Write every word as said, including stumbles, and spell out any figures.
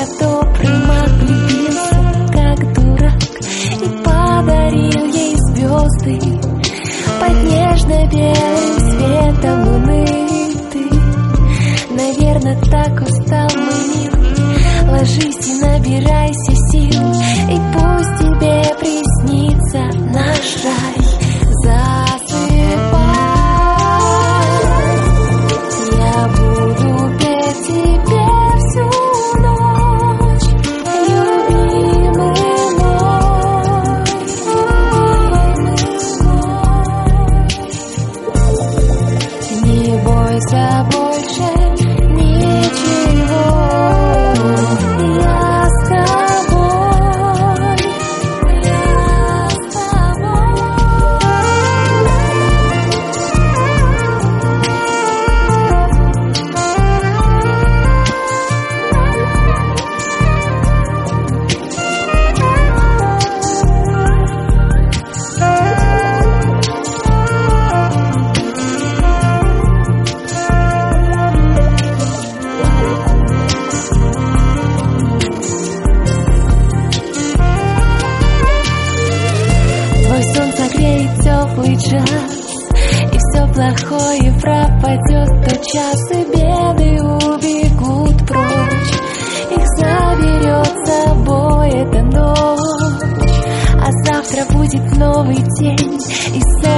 я добрый маг, влюбился как дурак и подарил ей звезды под нежно-белым светом луны. Ты, наверное, так устал, мой мил, ложись и набирайся сил, и пусть тебе приснится наш рай. Засыпай, я буду петь тебе всю ночь, любимый мой, любимый мой. Не бойся больше ничего, я с тобой, я с тобой. Твой сон согреет теплый час, и все плохое пропадет тотчас, и беды убегут прочь. Их заберет с собой эта ночь, а завтра будет новый день, и с